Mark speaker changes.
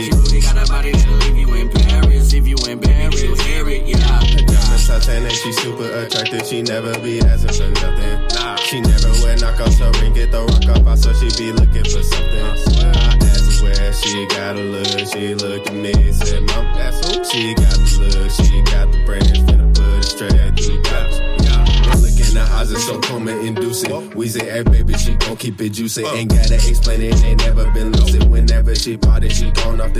Speaker 1: Really got a body that'll leave you in Paris. If you embarrassed, you'll hear it, yeah.
Speaker 2: Titanic, she super attractive, she never be asking for nothing. Nah. She never wear knockoffs, her ring get the rock up, so she be looking for something. I asked her where she got a look, she looked at me and said, Mom, that's who? She got the look, she got the brains, finna put it straight through the couch. Look in the eyes, it's so coma-inducing. We say, hey baby, she gon' keep it juicy. Ain't gotta explain it, ain't never been lucid. Whenever she party, she gone off the